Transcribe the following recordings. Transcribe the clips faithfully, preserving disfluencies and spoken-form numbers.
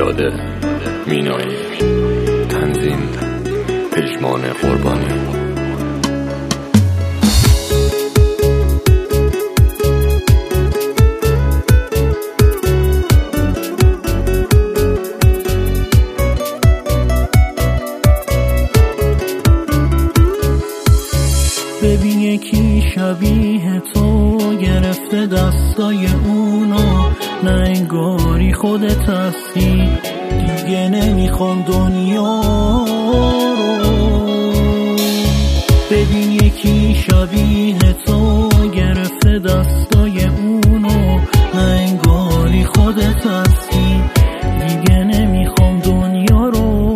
داده مینایی، تنظیم پژمان قربانی. ببین یکی شبیه تو گرفته دستای اونو، نه انگاری خودت هستی، دیگه نمیخوام دنیا رو. ببین یکی شبیه تو گرفته دستای اونو، نه انگاری خودت هستی، دیگه نمیخوام دنیا رو.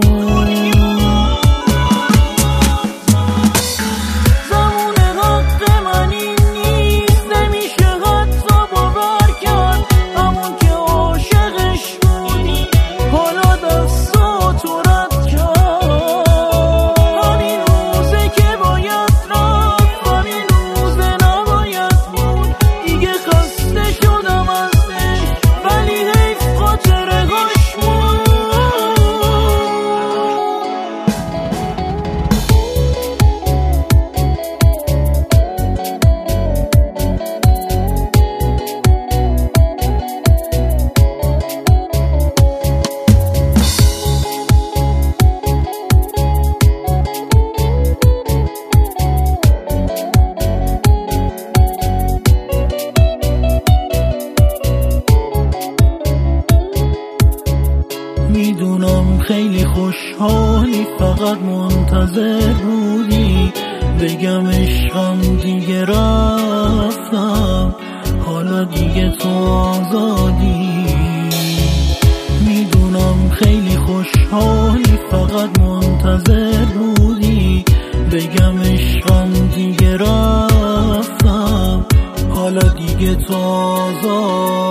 میدونم خیلی خوشحالی، فقط منتظر بودی بگم عشقم دیگه رفتم، حالا دیگه تو آزادی. میدونم خیلی خوشحالی، فقط منتظر بودی بگم عشقم دیگه رفتم، حالا دیگه تو آزادی.